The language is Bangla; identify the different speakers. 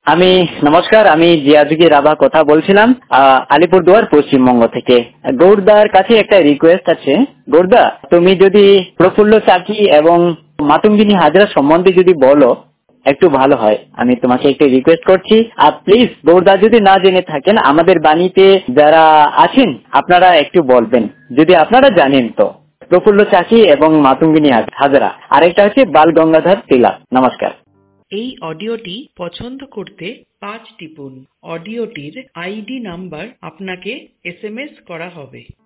Speaker 1: আমি নমস্কার, আমি জিয়াজুকি রাভা কথা বলছিলাম আলিপুরদুয়ার পশ্চিমবঙ্গ থেকে। গৌরদার কাছে একটা রিকোয়েস্ট আছে। গৌরদা, তুমি যদি প্রফুল্ল চাকি এবং মাতঙ্গিনী হাজরা সম্বন্ধে যদি বলো একটু ভালো হয়। আমি তোমাকে একটু রিকোয়েস্ট করছি, আর প্লিজ গৌরদা যদি না জেনে থাকেন, আমাদের বাণীতে যারা আছেন আপনারা একটু বলবেন, যদি আপনারা জানেন তো। প্রফুল্ল চাকি এবং মাতঙ্গিনী হাজরা, আরেকটা হচ্ছে বাল গঙ্গাধর তিলক। নমস্কার।
Speaker 2: এই অডিওটি পছন্দ করতে 5 টিপুন। অডিওটির আইডি নাম্বার আপনাকে SMS করা হবে।